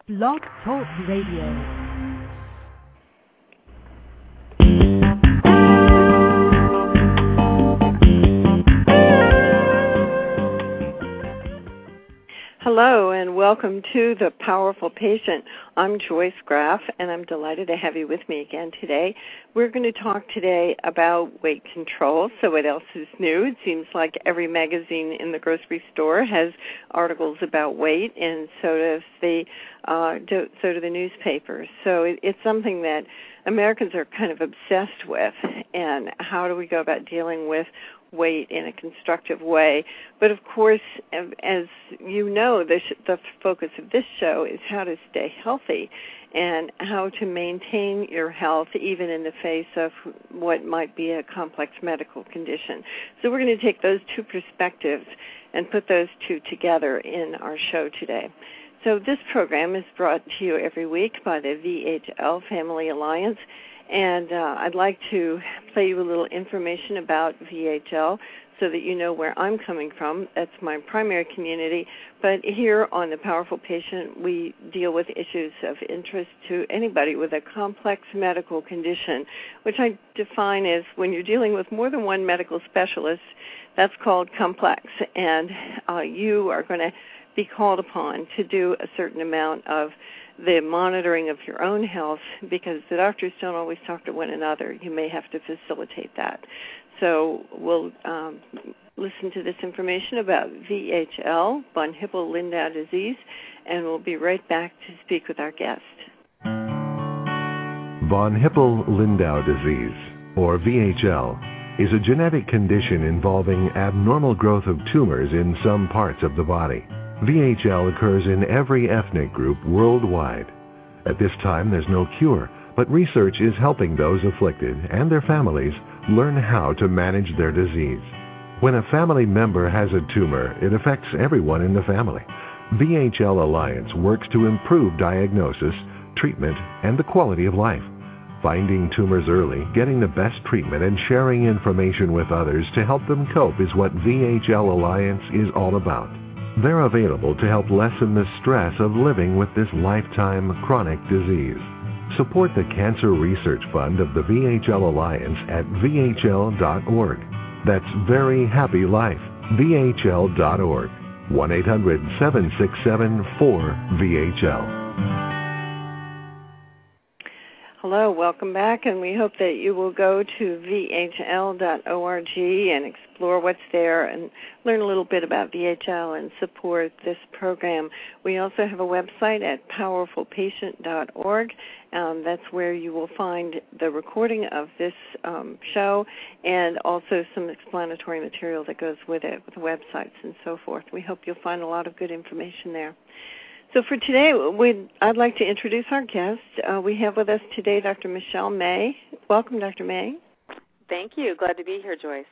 Blog Talk Radio. Hello and welcome to The Powerful Patient. I'm Joyce Graff and I'm delighted to have you with me again today. We're going to talk today about weight control. So what else is new? It seems like every magazine in the grocery store has articles about weight, and so do the newspapers. So it's something that Americans are kind of obsessed with, and how do we go about dealing with weight in a constructive way. But of course, as you know, the focus of this show is how to stay healthy and how to maintain your health even in the face of what might be a complex medical condition. So we're going to take those two perspectives and put those two together in our show today. So this program is brought to you every week by the VHL Family Alliance. And I'd like to play you a little information about VHL so that you know where I'm coming from. That's my primary community. But here on The Powerful Patient, we deal with issues of interest to anybody with a complex medical condition, which I define as when you're dealing with more than one medical specialist, that's called complex. And you are going to be called upon to do a certain amount of the monitoring of your own health, because the doctors don't always talk to one another. You may have to facilitate that. So we'll listen to this information about VHL, von Hippel-Lindau disease, and we'll be right back to speak with our guest. Von Hippel-Lindau disease, or VHL, is a genetic condition involving abnormal growth of tumors in some parts of the body. VHL occurs in every ethnic group worldwide. At this time, there's no cure, but research is helping those afflicted and their families learn how to manage their disease. When a family member has a tumor, it affects everyone in the family. VHL Alliance works to improve diagnosis, treatment, and the quality of life. Finding tumors early, getting the best treatment, and sharing information with others to help them cope is what VHL Alliance is all about. They're available to help lessen the stress of living with this lifetime chronic disease. Support the Cancer Research Fund of the VHL Alliance at VHL.org. That's Very Happy Life, VHL.org. 1-800-767-4VHL. Hello, welcome back, and we hope that you will go to VHL.org and explore what's there and learn a little bit about VHL and support this program. We also have a website at powerfulpatient.org. That's where you will find the recording of this show and also some explanatory material that goes with it, with the websites and so forth. We hope you'll find a lot of good information there. So for today, I'd like to introduce our guest. We have with us today Dr. Michelle May. Welcome, Dr. May. Thank you. Glad to be here, Joyce.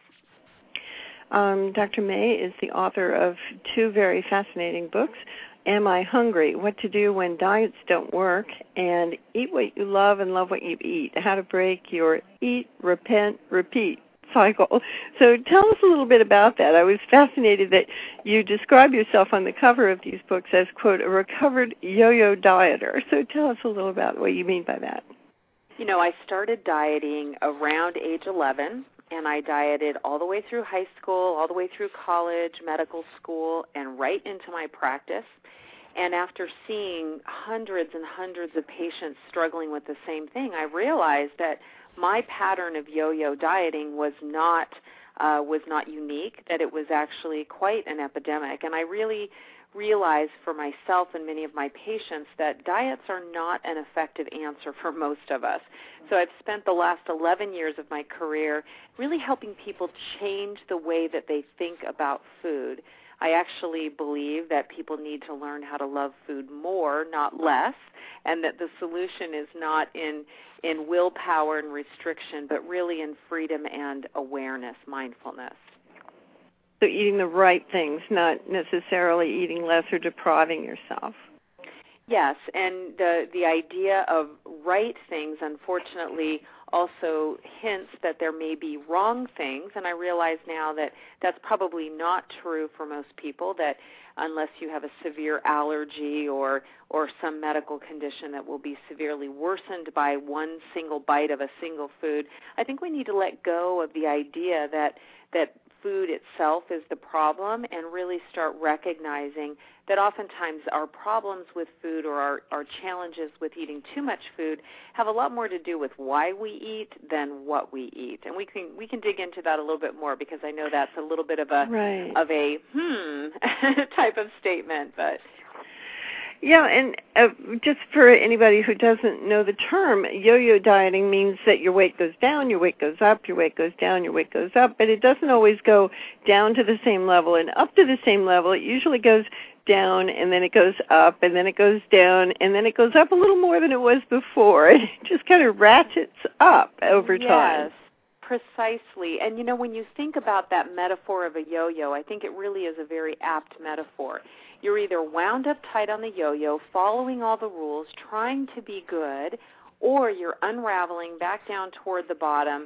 Dr. May is the author of two very fascinating books, Am I Hungry? What to Do When Diets Don't Work, and Eat What You Love and Love What You Eat, How to Break Your Eat, Repent, Repeat cycle. So tell us a little bit about that. I was fascinated that you describe yourself on the cover of these books as, quote, a recovered yo-yo dieter. So tell us a little about what you mean by that. You know, I started dieting around age 11, and I dieted all the way through high school, all the way through college, medical school, and right into my practice. And after seeing hundreds and hundreds of patients struggling with the same thing, I realized that my pattern of yo-yo dieting was not unique, that it was actually quite an epidemic. And I really realized for myself and many of my patients that diets are not an effective answer for most of us. So I've spent the last 11 years of my career really helping people change the way that they think about food. I actually believe that people need to learn how to love food more, not less, and that the solution is not in willpower and restriction, but really in freedom and awareness, mindfulness. So eating the right things, not necessarily eating less or depriving yourself. Yes, and the idea of right things, unfortunately, also hints that there may be wrong things, and I realize now that that's probably not true for most people, that unless you have a severe allergy or some medical condition that will be severely worsened by one single bite of a single food, I think we need to let go of the idea that food itself is the problem and really start recognizing that oftentimes our problems with food or our challenges with eating too much food have a lot more to do with why we eat than what we eat. And we can dig into that a little bit more, because I know that's a little bit of a type of statement, but yeah, and just for anybody who doesn't know the term, yo-yo dieting means that your weight goes down, your weight goes up, your weight goes down, your weight goes up, but it doesn't always go down to the same level and up to the same level. It usually goes down, and then it goes up, and then it goes down, and then it goes up a little more than it was before. It just kind of ratchets up over time. Yes, precisely. And, when you think about that metaphor of a yo-yo, I think it really is a very apt metaphor. You're either wound up tight on the yo-yo, following all the rules, trying to be good, or you're unraveling back down toward the bottom,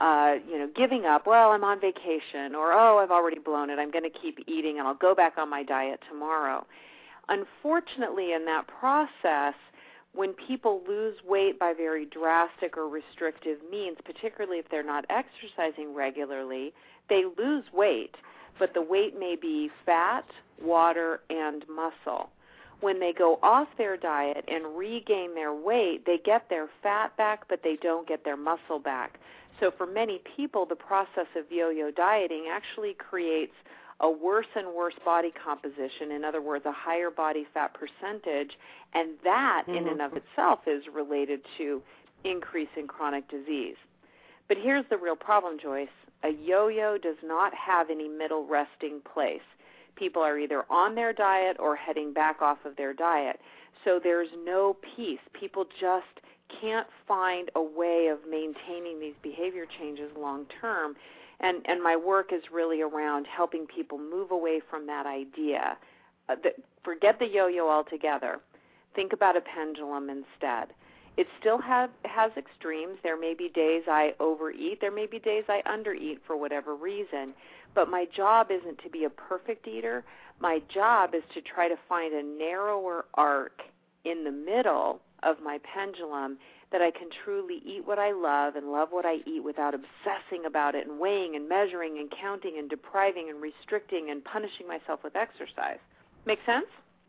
giving up, well, I'm on vacation, or, I've already blown it, I'm going to keep eating, and I'll go back on my diet tomorrow. Unfortunately, in that process, when people lose weight by very drastic or restrictive means, particularly if they're not exercising regularly, they lose weight, but the weight may be fat, water, and muscle. When they go off their diet and regain their weight, they get their fat back, but they don't get their muscle back. So for many people, the process of yo-yo dieting actually creates a worse and worse body composition, in other words, a higher body fat percentage, and that in and of itself is related to increase in chronic disease. But here's the real problem, Joyce. A yo-yo does not have any middle resting place. People are either on their diet or heading back off of their diet. So there's no peace. People just can't find a way of maintaining these behavior changes long term. And my work is really around helping people move away from that idea. Forget the yo-yo altogether. Think about a pendulum instead. It still has extremes. There may be days I overeat. There may be days I undereat for whatever reason. But my job isn't to be a perfect eater. My job is to try to find a narrower arc in the middle of my pendulum that I can truly eat what I love and love what I eat without obsessing about it and weighing and measuring and counting and depriving and restricting and punishing myself with exercise. Make sense?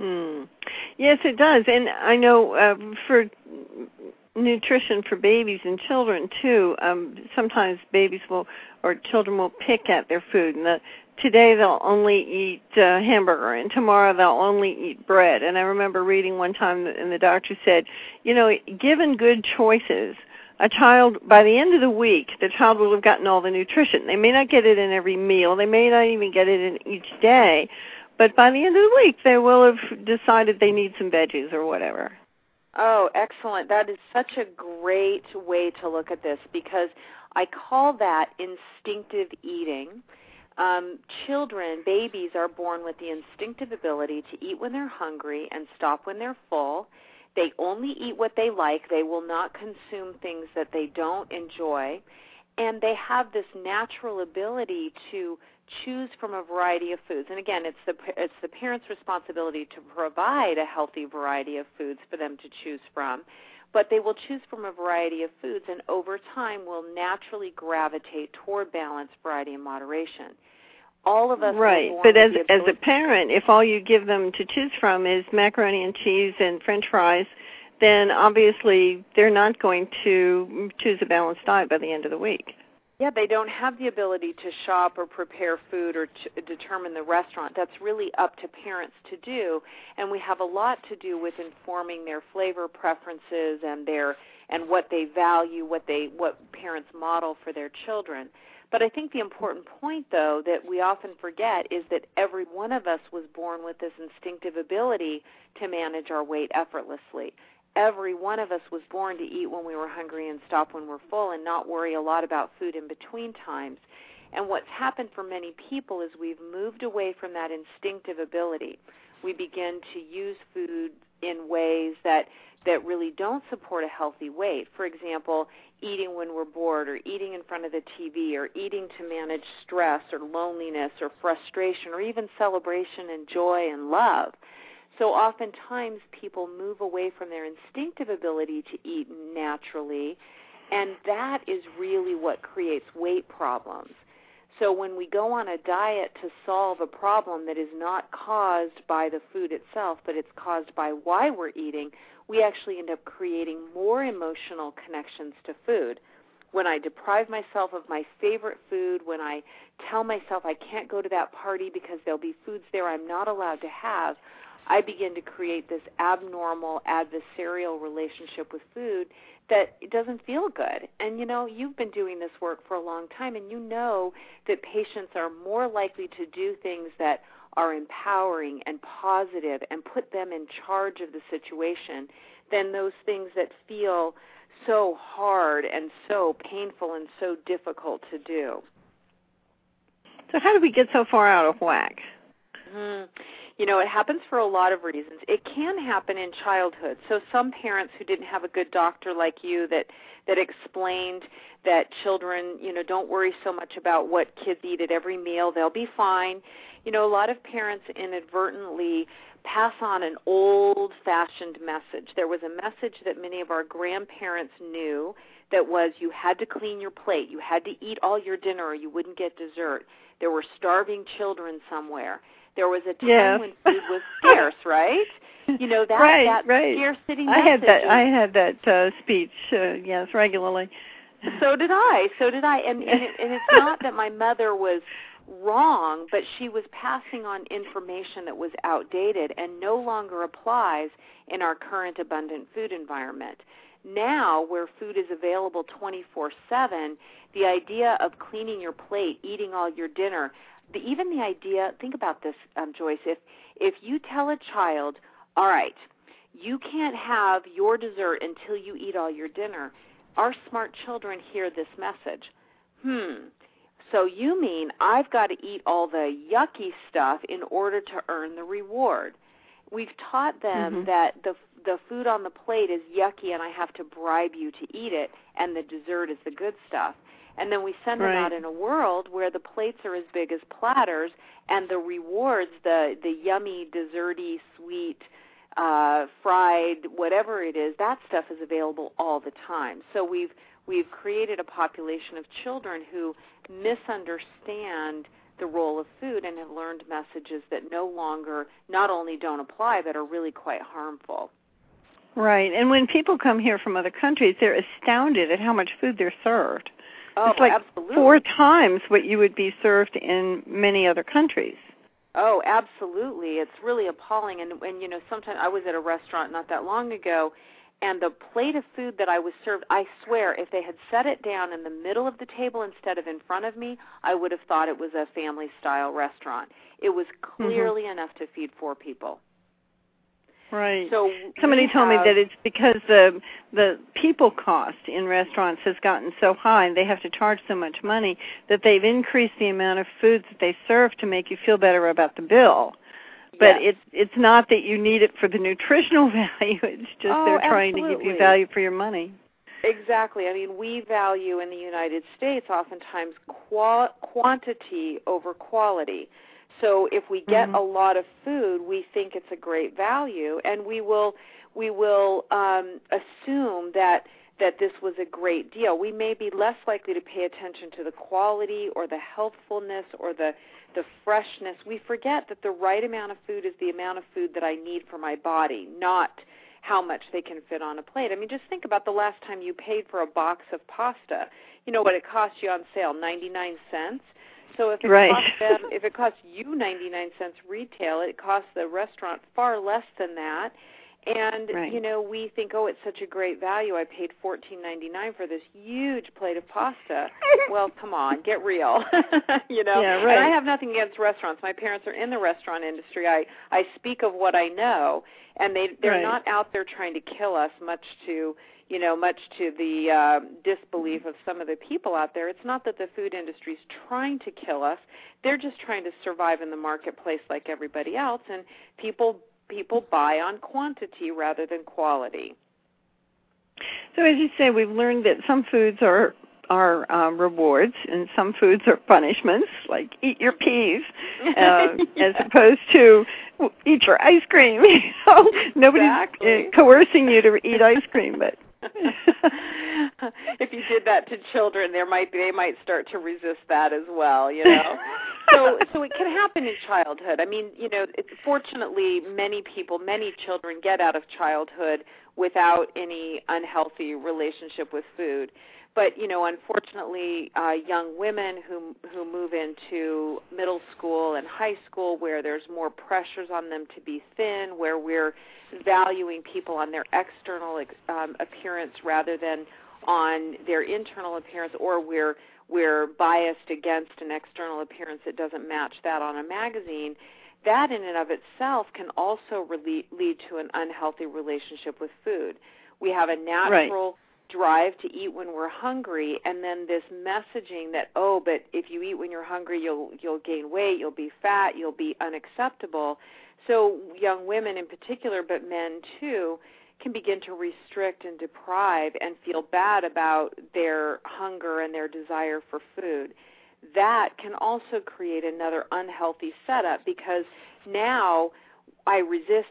Yes, it does. And I know for nutrition for babies and children, too, sometimes babies or children will pick at their food. And today they'll only eat hamburger, and tomorrow they'll only eat bread. And I remember reading one time, and the doctor said, given good choices, a child, by the end of the week, the child will have gotten all the nutrition. They may not get it in every meal. They may not even get it in each day. But by the end of the week, they will have decided they need some veggies or whatever. Oh, excellent. That is such a great way to look at this, because I call that instinctive eating. Children, babies, are born with the instinctive ability to eat when they're hungry and stop when they're full. They only eat what they like. They will not consume things that they don't enjoy. And they have this natural ability to choose from a variety of foods. And again, it's the parent's responsibility to provide a healthy variety of foods for them to choose from. But they will choose from a variety of foods, and over time will naturally gravitate toward balance, variety, and moderation. All of us right, but as a parent, if all you give them to choose from is macaroni and cheese and French fries, then obviously they're not going to choose a balanced diet by the end of the week. Yeah, they don't have the ability to shop or prepare food or to determine the restaurant. That's really up to parents to do, and we have a lot to do with informing their flavor preferences and what they value, what parents model for their children. But I think the important point, though, that we often forget is that every one of us was born with this instinctive ability to manage our weight effortlessly. Every one of us was born to eat when we were hungry and stop when we're full and not worry a lot about food in between times. And what's happened for many people is we've moved away from that instinctive ability. We begin to use food in ways that really don't support a healthy weight. For example, eating when we're bored, or eating in front of the TV, or eating to manage stress or loneliness or frustration, or even celebration and joy and love. So oftentimes people move away from their instinctive ability to eat naturally, and that is really what creates weight problems. So when we go on a diet to solve a problem that is not caused by the food itself, but it's caused by why we're eating, we actually end up creating more emotional connections to food. When I deprive myself of my favorite food, when I tell myself I can't go to that party because there'll be foods there I'm not allowed to have, I begin to create this abnormal adversarial relationship with food that it doesn't feel good. And, you've been doing this work for a long time, and you know that patients are more likely to do things that are empowering and positive and put them in charge of the situation than those things that feel so hard and so painful and so difficult to do. So how do we get so far out of whack? It happens for a lot of reasons. It can happen in childhood. So some parents who didn't have a good doctor like you that explained that children, don't worry so much about what kids eat at every meal, they'll be fine. A lot of parents inadvertently pass on an old-fashioned message. There was a message that many of our grandparents knew that was you had to clean your plate, you had to eat all your dinner or you wouldn't get dessert. There were starving children somewhere. There was a time when food was scarce, right? That scarcity message. I had that speech, yes, regularly. So did I. And it's not that my mother was wrong, but she was passing on information that was outdated and no longer applies in our current abundant food environment. Now, where food is available 24/7, the idea of cleaning your plate, eating all your dinner, even the idea, think about this, Joyce, if you tell a child, all right, you can't have your dessert until you eat all your dinner, our smart children hear this message. So you mean I've got to eat all the yucky stuff in order to earn the reward. We've taught them that the food on the plate is yucky and I have to bribe you to eat it, and the dessert is the good stuff. And then we send them out in a world where the plates are as big as platters, and the rewards, the yummy, desserty, sweet, fried, whatever it is, that stuff is available all the time. So we've created a population of children who misunderstand the role of food and have learned messages that not only don't apply, but are really quite harmful. Right. And when people come here from other countries, they're astounded at how much food they're served. Oh, it's like absolutely. 4 times what you would be served in many other countries. Oh, absolutely. It's really appalling. And sometimes I was at a restaurant not that long ago, and the plate of food that I was served, I swear, if they had set it down in the middle of the table instead of in front of me, I would have thought it was a family-style restaurant. It was clearly enough to feed 4 people. Right. So somebody told me that it's because the people cost in restaurants has gotten so high, and they have to charge so much money that they've increased the amount of foods that they serve to make you feel better about the bill. But it's not that you need it for the nutritional value. It's just they're trying to give you value for your money. Exactly. I mean, we value in the United States oftentimes quantity over quality. So if we get a lot of food, we think it's a great value, and we will assume that this was a great deal. We may be less likely to pay attention to the quality or the healthfulness or the freshness. We forget that the right amount of food is the amount of food that I need for my body, not how much they can fit on a plate. I mean, just think about the last time you paid for a box of pasta. You know what it cost you on sale, 99 cents? So if it costs you 99 cents retail, it costs the restaurant far less than that. And, we think, it's such a great value. I paid $14.99 for this huge plate of pasta. Well, come on, get real. Yeah, right. And I have nothing against restaurants. My parents are in the restaurant industry. I speak of what I know, and they're not out there trying to kill us, much to the disbelief of some of the people out there. It's not that the food industry is trying to kill us. They're just trying to survive in the marketplace like everybody else, and people people buy on quantity rather than quality. So as you say, we've learned that some foods are rewards and some foods are punishments, like eat your peas, as opposed to eat your ice cream. Nobody's coercing you to eat ice cream, but if you did that to children, they might start to resist that as well, So it can happen in childhood. I mean, fortunately, many children get out of childhood without any unhealthy relationship with food. But, unfortunately, young women who move into middle school and high school where there's more pressures on them to be thin, where we're valuing people on their external appearance rather than on their internal appearance, or we're biased against an external appearance that doesn't match that on a magazine, that in and of itself can also lead to an unhealthy relationship with food. We have a natural drive to eat when we're hungry, and then this messaging that, but if you eat when you're hungry, you'll gain weight, you'll be fat, you'll be unacceptable. So young women in particular, but men too, can begin to restrict and deprive and feel bad about their hunger and their desire for food. That can also create another unhealthy setup, because now I resist,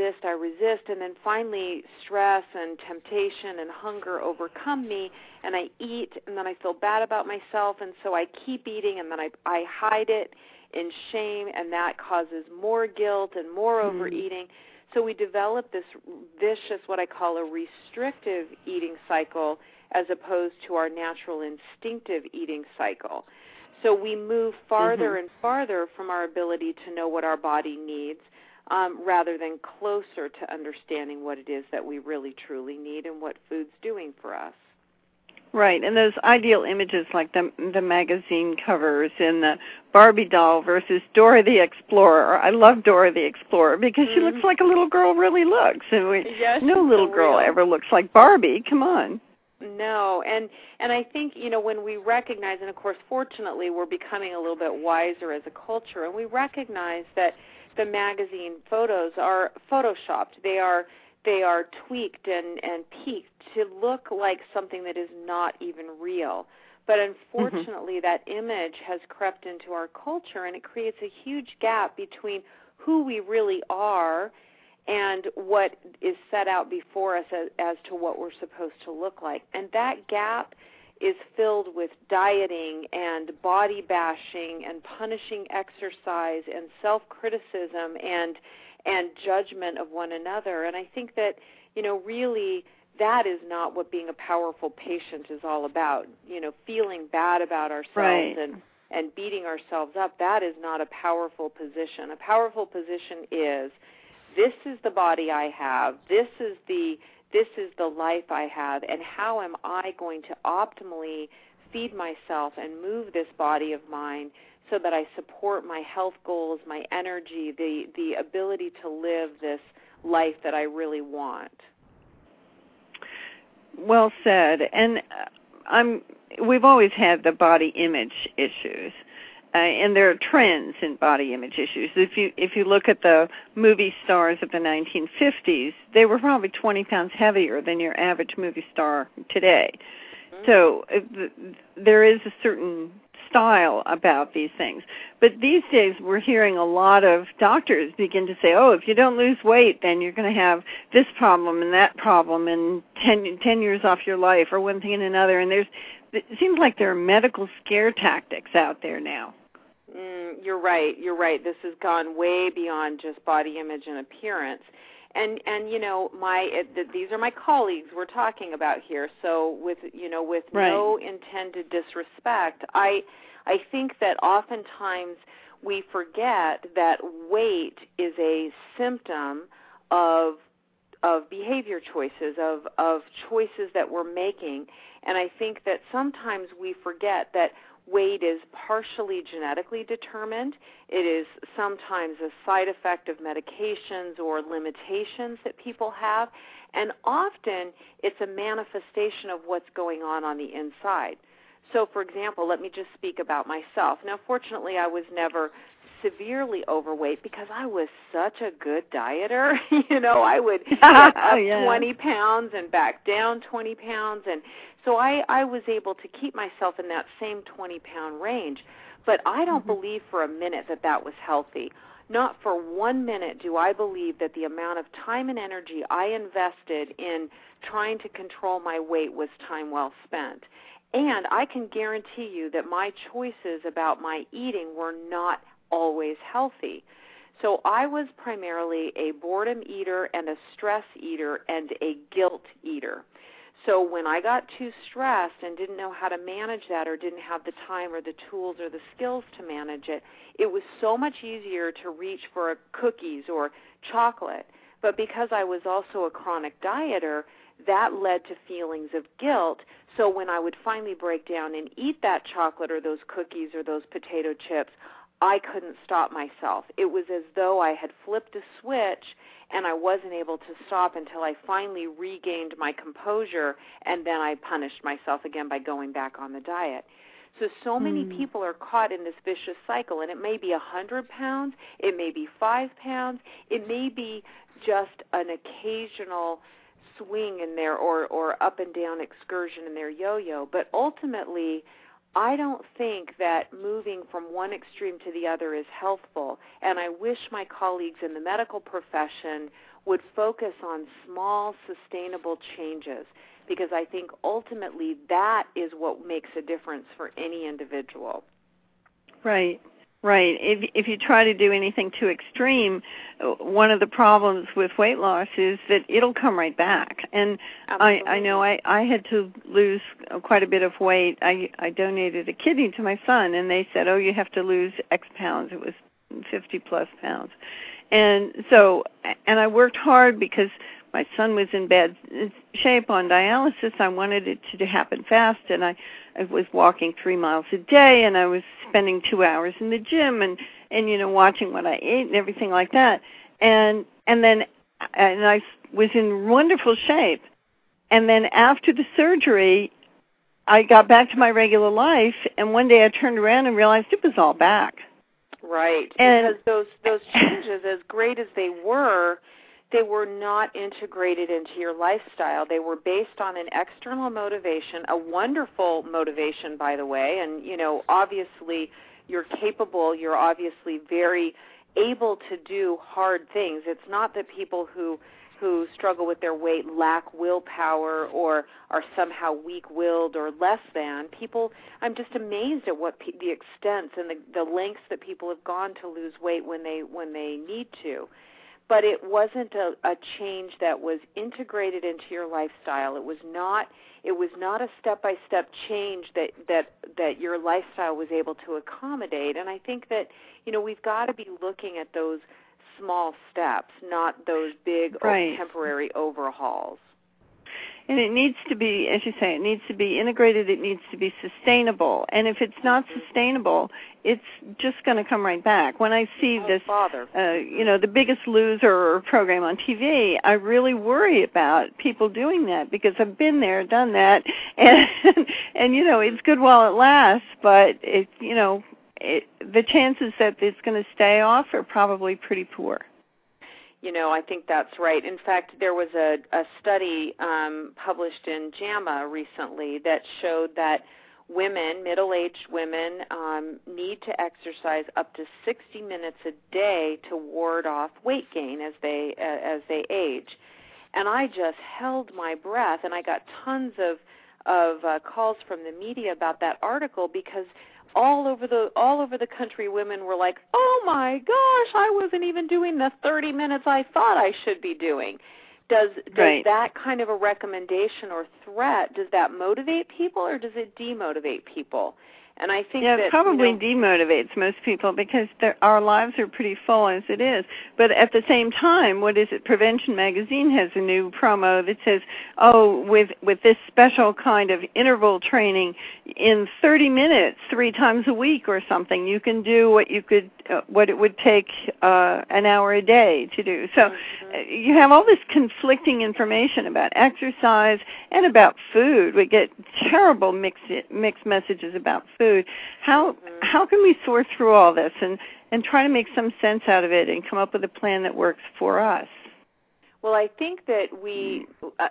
and then finally stress and temptation and hunger overcome me, and I eat, and then I feel bad about myself, and so I keep eating, and then I hide it in shame, and that causes more guilt and more overeating. So we develop this vicious, what I call a restrictive eating cycle, as opposed to our natural instinctive eating cycle. So we move farther and farther from our ability to know what our body needs, rather than closer to understanding what it is that we really truly need and what food's doing for us. Right, and those ideal images like the magazine covers and the Barbie doll versus Dora the Explorer. I love Dora the Explorer because she looks like a little girl really looks. And no little girl ever looks like Barbie. Come on. No, and I think, when we recognize, and of course, fortunately, we're becoming a little bit wiser as a culture, and we recognize that the magazine photos are photoshopped. They are tweaked and peaked to look like something that is not even real. But unfortunately, that image has crept into our culture, and it creates a huge gap between who we really are and what is set out before us as to what we're supposed to look like. And that gap is filled with dieting and body bashing and punishing exercise and self-criticism and judgment of one another. And I think that, really that is not what being a powerful patient is all about. Feeling bad about ourselves and beating ourselves up, that is not a powerful position. A powerful position is, this is the body I have, this is the life I have, and how am I going to optimally feed myself and move this body of mine so that I support my health goals, my energy, the ability to live this life that I really want. Well said. And we've always had the body image issues. And there are trends in body image issues. If you look at the movie stars of the 1950s, they were probably 20 pounds heavier than your average movie star today. So there is a certain style about these things. But these days we're hearing a lot of doctors begin to say, if you don't lose weight, then you're going to have this problem and that problem and 10 years off your life, or one thing and another. And it seems like there are medical scare tactics out there now. You're right. This has gone way beyond just body image and appearance. And these are my colleagues we're talking about here. So with no intended disrespect, I think that oftentimes we forget that weight is a symptom of behavior choices, of choices that we're making. And I think that sometimes we forget that weight is partially genetically determined. It is sometimes a side effect of medications or limitations that people have. And often it's a manifestation of what's going on the inside. So, for example, let me just speak about myself. Now, fortunately, I was never severely overweight because I was such a good dieter. I would get up 20 pounds and back down 20 pounds. And so I was able to keep myself in that same 20-pound range. But I don't believe for a minute that was healthy. Not for 1 minute do I believe that the amount of time and energy I invested in trying to control my weight was time well spent. And I can guarantee you that my choices about my eating were not always healthy. So I was primarily a boredom eater and a stress eater and a guilt eater. So when I got too stressed and didn't know how to manage that or didn't have the time or the tools or the skills to manage it, it was so much easier to reach for cookies or chocolate. But because I was also a chronic dieter, that led to feelings of guilt. So when I would finally break down and eat that chocolate or those cookies or those potato chips, I couldn't stop myself. It was as though I had flipped a switch and I wasn't able to stop until I finally regained my composure, and then I punished myself again by going back on the diet. So many people are caught in this vicious cycle, and it may be 100 pounds, it may be 5 pounds, it may be just an occasional swing in there or up and down excursion in their yo-yo, but ultimately I don't think that moving from one extreme to the other is healthful, and I wish my colleagues in the medical profession would focus on small, sustainable changes, because I think ultimately that is what makes a difference for any individual. Right. If you try to do anything too extreme, one of the problems with weight loss is that it'll come right back. And I know I had to lose quite a bit of weight. I donated a kidney to my son, and they said, you have to lose X pounds. It was 50-plus pounds. And so, and I worked hard because my son was in bad shape on dialysis. I wanted it to happen fast, and I was walking 3 miles a day, and I was spending 2 hours in the gym and watching what I ate and everything like that. And I was in wonderful shape. And then after the surgery, I got back to my regular life, and one day I turned around and realized it was all back. Right. And because those changes, as great as they were not integrated into your lifestyle. They were based on an external motivation, a wonderful motivation, by the way, and, obviously you're capable, you're obviously very able to do hard things. It's not that people who struggle with their weight lack willpower or are somehow weak-willed or less than. I'm just amazed at what the extents and the lengths that people have gone to lose weight when they need to. But it wasn't a change that was integrated into your lifestyle. It was not a step-by-step change that your lifestyle was able to accommodate. And I think that, we've got to be looking at those small steps, not those big temporary overhauls. And it needs to be, as you say, it needs to be integrated, it needs to be sustainable. And if it's not sustainable, it's just going to come right back. When I see the Biggest Loser program on TV, I really worry about people doing that because I've been there, done that, and it's good while it lasts, but the chances that it's going to stay off are probably pretty poor. I think that's right. In fact, there was a study published in JAMA recently that showed that women, middle-aged women, need to exercise up to 60 minutes a day to ward off weight gain as they age. And I just held my breath, and I got tons of calls from the media about that article because all over the country, women were like, "Oh my gosh, I wasn't even doing the 30 minutes I thought I should be doing." Does that kind of a recommendation or threat, does that motivate people or does it demotivate people? And I think it probably demotivates most people because our lives are pretty full as it is. But at the same time, Prevention Magazine has a new promo that says, with this special kind of interval training, in 30 minutes, 3 times a week or something, you can do what it would take an hour a day to do. So you have all this conflicting information about exercise and about food. We get terrible mixed messages about food. How can we sort through all this and try to make some sense out of it and come up with a plan that works for us. Well, I think that we,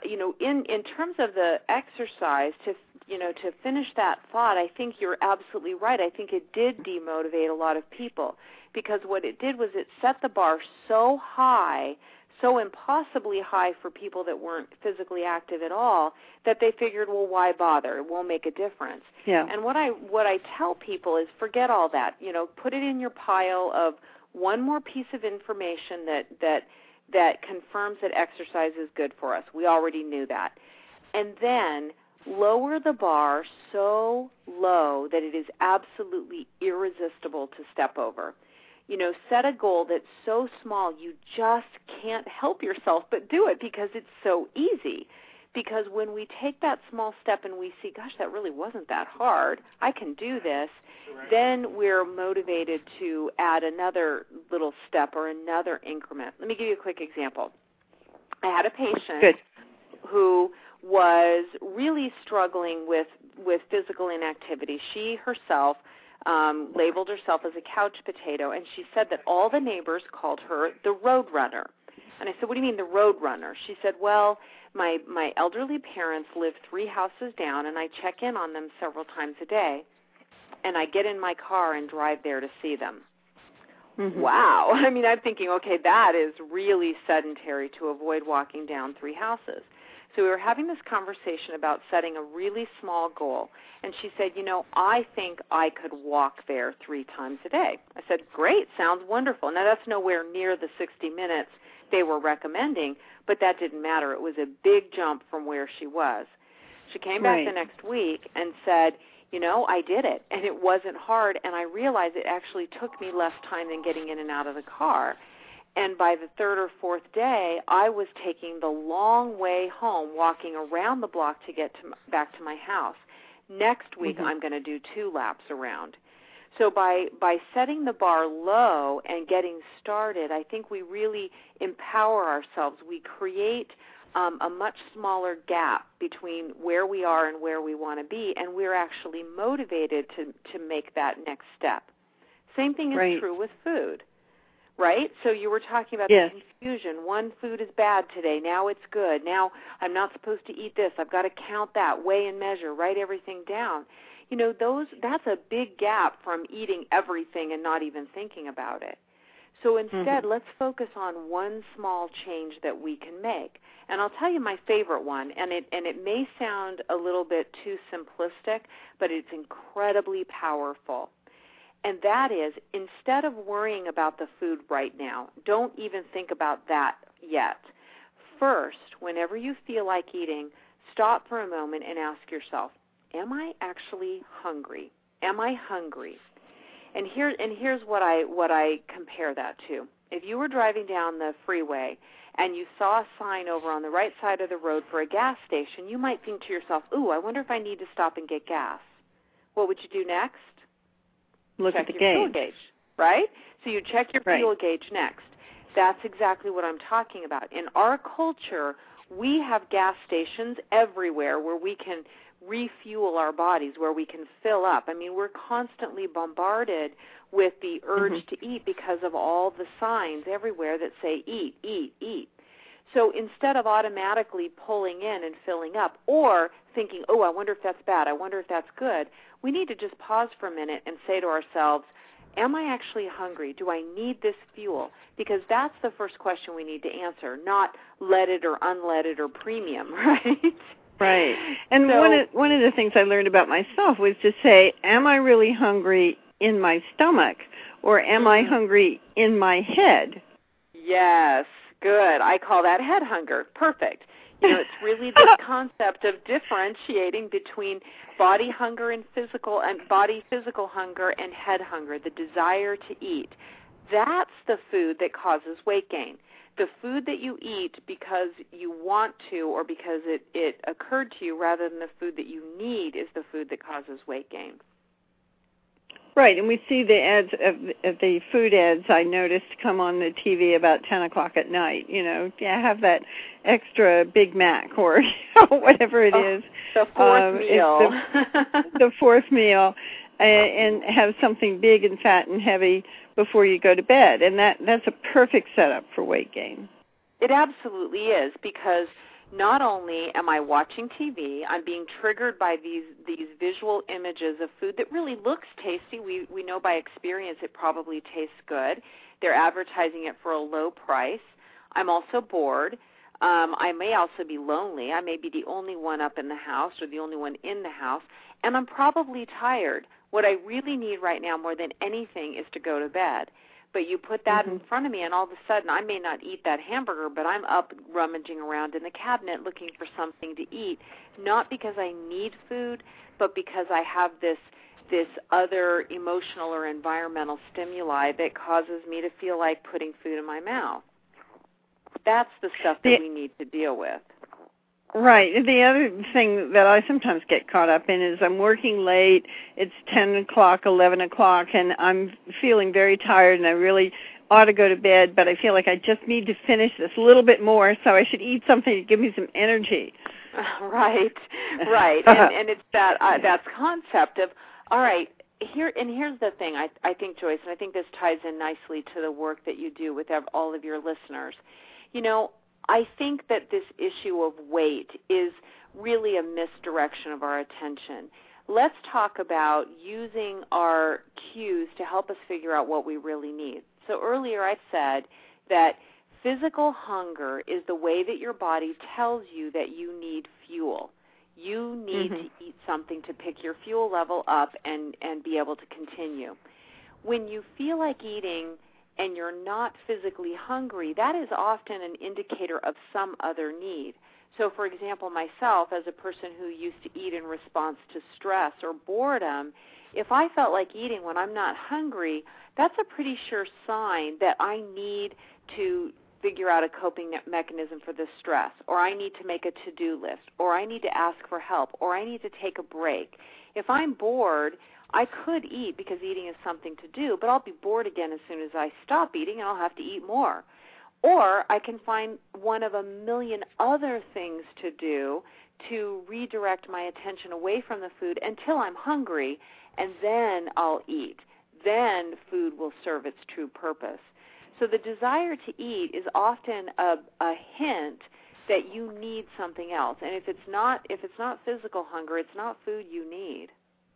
in terms of the exercise, to finish that thought, I think you're absolutely right. I think it did demotivate a lot of people, because what it did was it set the bar so high, so impossibly high for people that weren't physically active at all, that they figured, well, why bother? It won't make a difference. Yeah. And what I tell people is forget all that. Put it in your pile of one more piece of information that confirms that exercise is good for us. We already knew that. And then lower the bar so low that it is absolutely irresistible to step over. Set a goal that's so small you just can't help yourself but do it, because it's so easy. Because when we take that small step and we see, gosh, that really wasn't that hard, I can do this, then we're motivated to add another little step or another increment. Let me give you a quick example. I had a patient who was really struggling with physical inactivity. She herself labeled herself as a couch potato, and she said that all the neighbors called her the road runner. And I said, what do you mean the road runner? She said, well, my elderly parents live 3 houses down, and I check in on them several times a day, and I get in my car and drive there to see them. Mm-hmm. Wow. I mean, I'm thinking, okay, that is really sedentary to avoid walking down 3 houses. So we were having this conversation about setting a really small goal, and she said, I think I could walk there 3 times a day. I said, great, sounds wonderful. Now, that's nowhere near the 60 minutes they were recommending, but that didn't matter. It was a big jump from where she was. She came back the next week and said, I did it, and it wasn't hard, and I realized it actually took me less time than getting in and out of the car. And by the 3rd or 4th day, I was taking the long way home, walking around the block to get back to my house. Next week, I'm going to do 2 laps around. So by setting the bar low and getting started, I think we really empower ourselves. We create a much smaller gap between where we are and where we want to be, and we're actually motivated to make that next step. Same thing is true with food. Right? So you were talking about the confusion. One food is bad today. Now it's good. Now I'm not supposed to eat this. I've got to count that, weigh and measure, write everything down. That's a big gap from eating everything and not even thinking about it. So instead, let's focus on one small change that we can make. And I'll tell you my favorite one, and it may sound a little bit too simplistic, but it's incredibly powerful. And that is, instead of worrying about the food right now, don't even think about that yet. First, whenever you feel like eating, stop for a moment and ask yourself, am I actually hungry? Am I hungry? And here's what I compare that to. If you were driving down the freeway and you saw a sign over on the right side of the road for a gas station, you might think to yourself, ooh, I wonder if I need to stop and get gas. What would you do next? Look check at the your gauge. Fuel gauge, right? So you check your fuel gauge next. That's exactly what I'm talking about. In our culture, we have gas stations everywhere where we can refuel our bodies, where we can fill up. I mean, we're constantly bombarded with the urge to eat because of all the signs everywhere that say eat, eat, eat. So instead of automatically pulling in and filling up or thinking, oh, I wonder if that's bad, I wonder if that's good, we need to just pause for a minute and say to ourselves, am I actually hungry? Do I need this fuel? Because that's the first question we need to answer, not leaded or unleaded or premium, right? Right. And so, one of the things I learned about myself was to say, am I really hungry in my stomach or am I hungry in my head? Yes, good. I call that head hunger. Perfect. It's really the concept of differentiating between body hunger and physical hunger and head hunger, the desire to eat. That's the food that causes weight gain. The food that you eat because you want to or because it occurred to you rather than the food that you need is the food that causes weight gain. Right, and we see the ads, the food ads, I noticed, come on the TV about 10 o'clock at night. Have that extra Big Mac or whatever it is. The fourth meal. The fourth meal. and have something big and fat and heavy before you go to bed. And that's a perfect setup for weight gain. It absolutely is, because not only am I watching TV, I'm being triggered by these visual images of food that really looks tasty. We know by experience it probably tastes good. They're advertising it for a low price. I'm also bored. I may also be lonely. I may be the only one up in the house or the only one in the house, and I'm probably tired. What I really need right now more than anything is to go to bed. But you put that in front of me, and all of a sudden I may not eat that hamburger, but I'm up rummaging around in the cabinet looking for something to eat, not because I need food, but because I have this other emotional or environmental stimuli that causes me to feel like putting food in my mouth. That's the stuff that we need to deal with. Right. The other thing that I sometimes get caught up in is I'm working late, it's 10 o'clock, 11 o'clock, and I'm feeling very tired, and I really ought to go to bed, but I feel like I just need to finish this a little bit more, so I should eat something to give me some energy. Right. And it's that concept of, all right, here's the thing, I think, Joyce, and I think this ties in nicely to the work that you do with all of your listeners. You know, I think that this issue of weight is really a misdirection of our attention. Let's talk about using our cues to help us figure out what we really need. So earlier I said that physical hunger is the way that your body tells you that you need fuel. You need to eat something to pick your fuel level up and be able to continue. When you feel like eating and you're not physically hungry, that is often an indicator of some other need. So, for example, myself, as a person who used to eat in response to stress or boredom, if I felt like eating when I'm not hungry, that's a pretty sure sign that I need to figure out a coping mechanism for this stress, or I need to make a to-do list, or I need to ask for help, or I need to take a break. If I'm bored, I could eat because eating is something to do, but I'll be bored again as soon as I stop eating, and I'll have to eat more. Or I can find one of a million other things to do to redirect my attention away from the food until I'm hungry, and then I'll eat. Then food will serve its true purpose. So the desire to eat is often a hint that you need something else. And if it's not physical hunger, it's not food you need.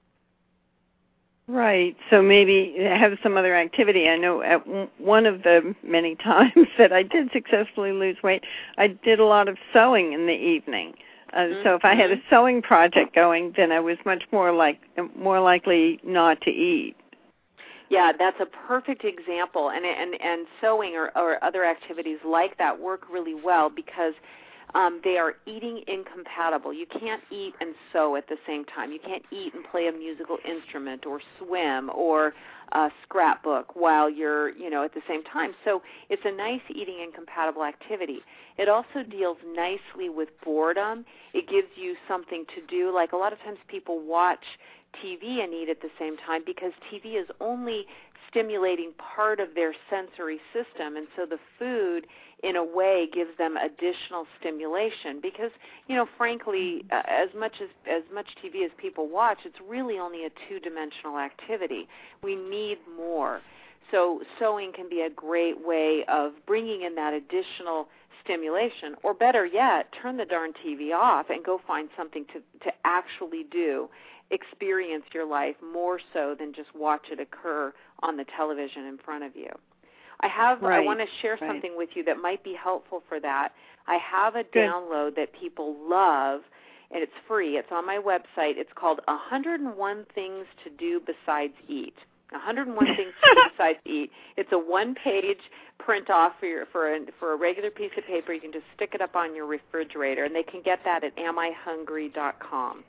Right. So maybe have some other activity. I know at one of the many times that I did successfully lose weight, I did a lot of sewing in the evening. So if I had a sewing project going, then I was much more likely not to eat. Yeah, that's a perfect example, and sewing or other activities like that work really well because they are eating incompatible. You can't eat and sew at the same time. You can't eat and play a musical instrument or swim or scrapbook while you're, at the same time. So it's a nice eating incompatible activity. It also deals nicely with boredom. It gives you something to do. Like a lot of times people watch TV and eat at the same time because TV is only stimulating part of their sensory system, and so the food in a way gives them additional stimulation because, frankly, as much TV as people watch, it's really only a two-dimensional activity. We need more. So sewing can be a great way of bringing in that additional stimulation, or better yet, turn the darn TV off and go find something to actually do. Experience your life more so than just watch it occur on the television in front of you. I want to share something with you that might be helpful for that. I have a download that people love, and it's free. It's on my website. It's called 101 Things to Do Besides Eat. 101 Things to Do Besides Eat. It's a one-page print-off for a regular piece of paper. You can just stick it up on your refrigerator, and they can get that at amihungry.com.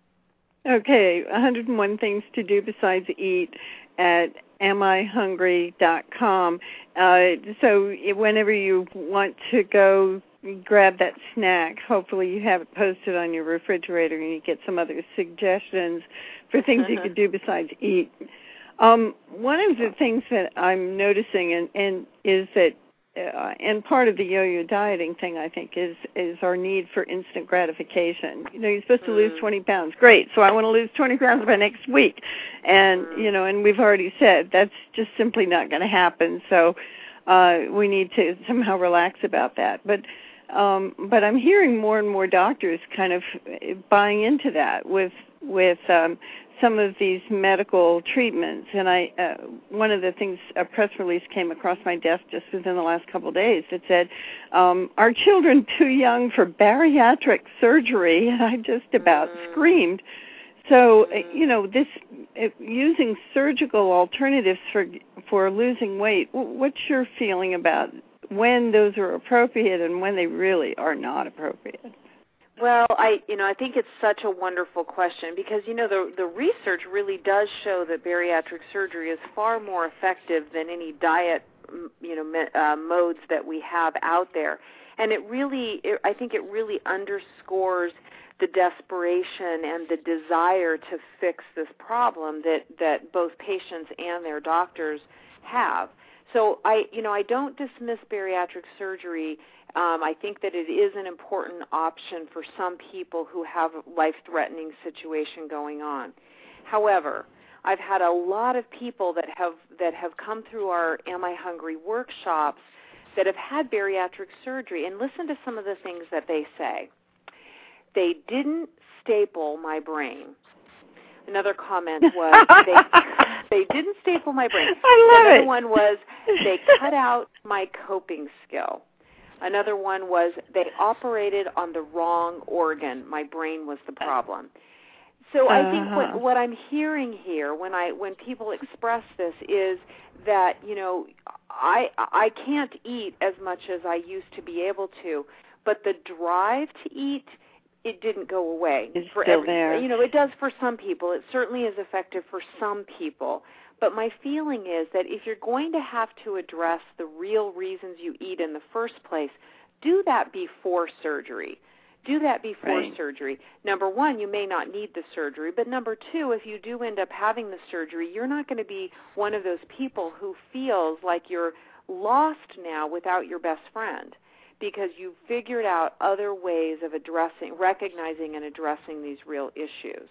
Okay, 101 Things to Do Besides Eat at amihungry.com. So whenever you want to go grab that snack, hopefully you have it posted on your refrigerator and you get some other suggestions for things you could do besides eat. One of the things that I'm noticing and is that and part of the yo-yo dieting thing, I think, is our need for instant gratification. You're supposed to lose 20 pounds. Great. So I want to lose 20 pounds by next week. And, and we've already said that's just simply not going to happen. So we need to somehow relax about that. But I'm hearing more and more doctors kind of buying into that with some of these medical treatments. And one of the things, a press release came across my desk just within the last couple of days that said, "Are children too young for bariatric surgery?" And I just about screamed. So, this using surgical alternatives for losing weight, what's your feeling about when those are appropriate and when they really are not appropriate? Well, I think it's such a wonderful question because, the research really does show that bariatric surgery is far more effective than any diet, modes that we have out there. And I think it really underscores the desperation and the desire to fix this problem that both patients and their doctors have. So I don't dismiss bariatric surgery. I think that it is an important option for some people who have a life-threatening situation going on. However, I've had a lot of people that have come through our Am I Hungry workshops that have had bariatric surgery, and listen to some of the things that they say. They didn't staple my brain. Another comment was they didn't staple my brain. I love Another one was they cut out my coping skill. Another one was they operated on the wrong organ. My brain was the problem. So I think what I'm hearing here when people express this is that, I can't eat as much as I used to be able to, but the drive to eat, it didn't go away. It's still there. It does for some people. It certainly is effective for some people. But my feeling is that if you're going to have to address the real reasons you eat in the first place, do that before surgery. Do that before surgery. Number one, you may not need the surgery, but number two, if you do end up having the surgery, you're not going to be one of those people who feels like you're lost now without your best friend, because you've figured out other ways of recognizing and addressing these real issues.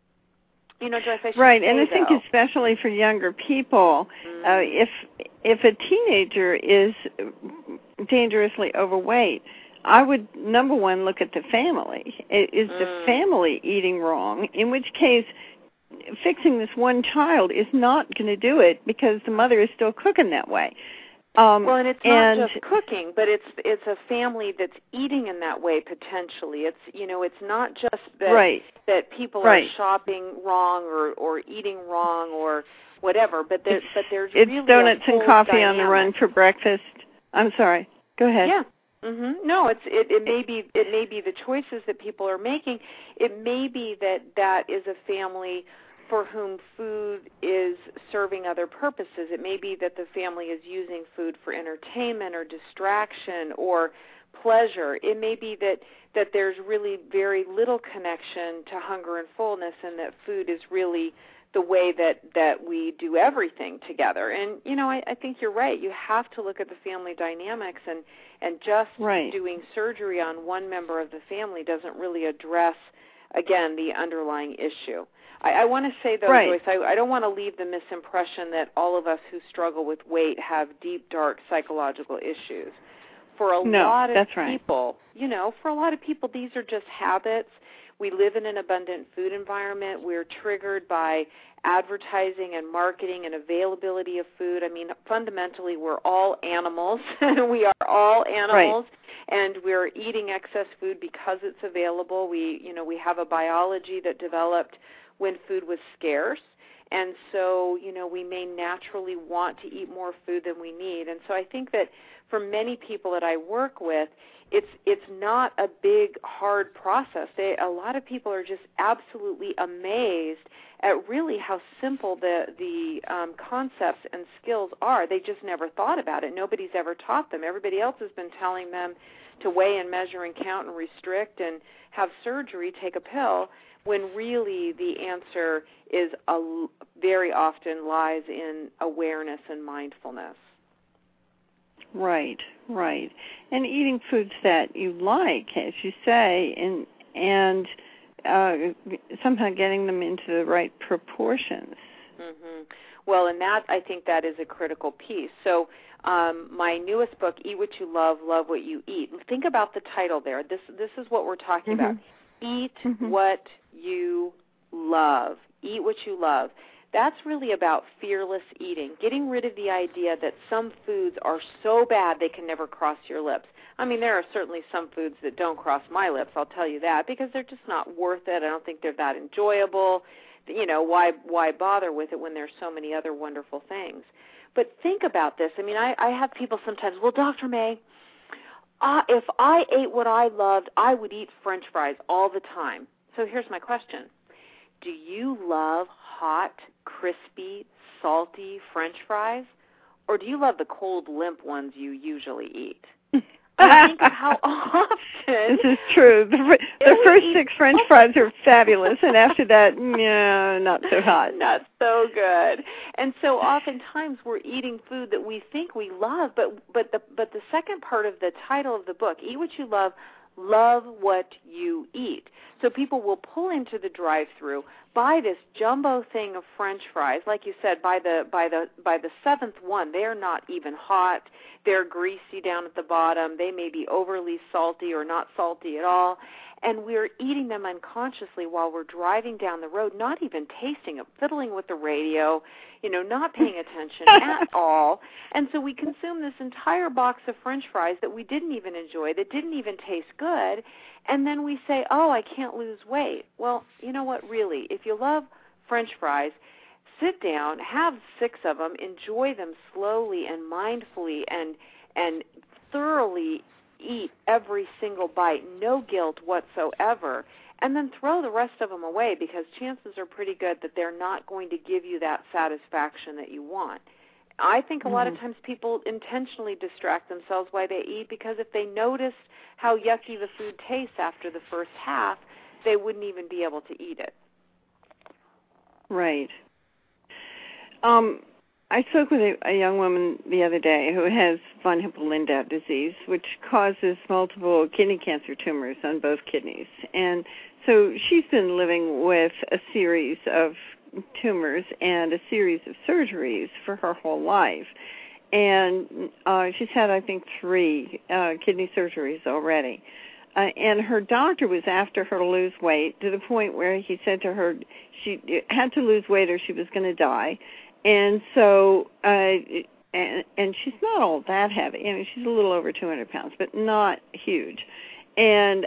Joyce, I should right, say, and I think especially for younger people, if a teenager is dangerously overweight, I would, number one, look at the family. Is the family eating wrong? In which case, fixing this one child is not going to do it because the mother is still cooking that way. And it's not just cooking, but it's a family that's eating in that way potentially. It's not just that people are shopping wrong or eating wrong or whatever, but there's it's really donuts a whole and coffee dynamic. on the run for breakfast. I'm sorry. Go ahead. Yeah. No, it may be the choices that people are making. It may be that is a family for whom food is serving other purposes. It may be that the family is using food for entertainment or distraction or pleasure. It may be that there's really very little connection to hunger and fullness, and that food is really the way that we do everything together. And, I think you're right. You have to look at the family dynamics, and just doing surgery on one member of the family doesn't really address, again, the underlying issue. I want to say, though, Joyce, I don't want to leave the misimpression that all of us who struggle with weight have deep, dark psychological issues. For a lot of people, for a lot of people, these are just habits. We live in an abundant food environment. We're triggered by advertising and marketing and availability of food. I mean, fundamentally, we're all animals. We are all animals, and we're eating excess food because it's available. We have a biology that developed when food was scarce, and so, we may naturally want to eat more food than we need. And so I think that for many people that I work with, it's not a big, hard process. A lot of people are just absolutely amazed at really how simple the concepts and skills are. They just never thought about it. Nobody's ever taught them. Everybody else has been telling them to weigh and measure and count and restrict and have surgery, take a pill, when really the answer is very often lies in awareness and mindfulness. Right. And eating foods that you like, as you say, and somehow getting them into the right proportions. Mm-hmm. Well, and I think that is a critical piece. So my newest book, Eat What You Love, Love What You Eat. Think about the title there. This is what we're talking about. Eat what you love. Eat what you love. That's really about fearless eating, getting rid of the idea that some foods are so bad they can never cross your lips. I mean, there are certainly some foods that don't cross my lips, I'll tell you that, because they're just not worth it. I don't think they're that enjoyable. You know, why bother with it when there's so many other wonderful things? But think about this. I mean, I have people sometimes, well, Dr. May, if I ate what I loved, I would eat French fries all the time. So here's my question. Do you love hot, crispy, salty French fries, or do you love the cold, limp ones you usually eat? I think of how often. This is true. The first 6 French fries are fabulous, and after that, not so hot. Not so good. And so oftentimes we're eating food that we think we love, but the second part of the title of the book, Eat What You Love, Love What You Eat. So people will pull into the drive-thru, buy this jumbo thing of French fries. Like you said, by the 7th one, they're not even hot. They're greasy down at the bottom. They may be overly salty or not salty at all. And we're eating them unconsciously while we're driving down the road, not even tasting it, fiddling with the radio, not paying attention at all. And so we consume this entire box of French fries that we didn't even enjoy, that didn't even taste good, and then we say, oh, I can't lose weight. Well, you know what, really, if you love French fries, sit down, have 6 of them, enjoy them slowly and mindfully and thoroughly eat every single bite, no guilt whatsoever, and then throw the rest of them away, because chances are pretty good that they're not going to give you that satisfaction that you want. I think a lot of times people intentionally distract themselves while they eat, because if they noticed how yucky the food tastes after the first half, they wouldn't even be able to eat it. Right. I spoke with a young woman the other day who has von Hippel-Lindau disease, which causes multiple kidney cancer tumors on both kidneys. And so she's been living with a series of tumors and a series of surgeries for her whole life. And she's had, I think, 3 kidney surgeries already. And her doctor was after her to lose weight, to the point where he said to her she had to lose weight or she was going to die. And so, and she's not all that heavy. I mean, she's a little over 200 pounds, but not huge. And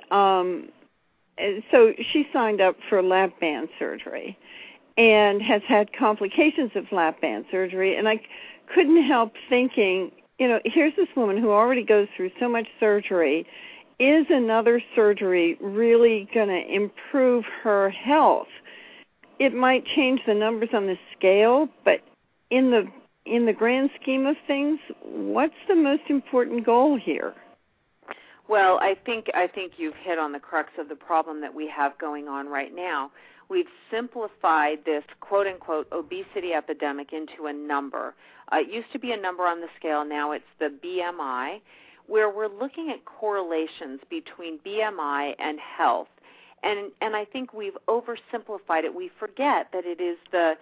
so she signed up for lap band surgery and has had complications of lap band surgery. And I couldn't help thinking, here's this woman who already goes through so much surgery. Is another surgery really going to improve her health? It might change the numbers on the scale, but in the grand scheme of things, what's the most important goal here? Well, I think you've hit on the crux of the problem that we have going on right now. We've simplified this quote-unquote obesity epidemic into a number. It used to be a number on the scale. Now it's the BMI, where we're looking at correlations between BMI and health. And I think we've oversimplified it. We forget that it is the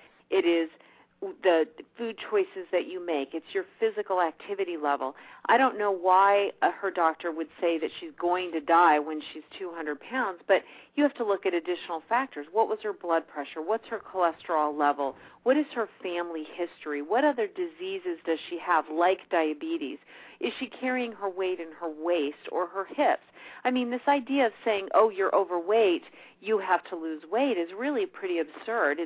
food choices that you make. It's your physical activity level. I don't know why her doctor would say that she's going to die when she's 200 pounds, but you have to look at additional factors. What was her blood pressure? What's her cholesterol level? What is her family history? What other diseases does she have, like diabetes? Is she carrying her weight in her waist or her hips? I mean, this idea of saying, oh, you're overweight, you have to lose weight is really pretty absurd.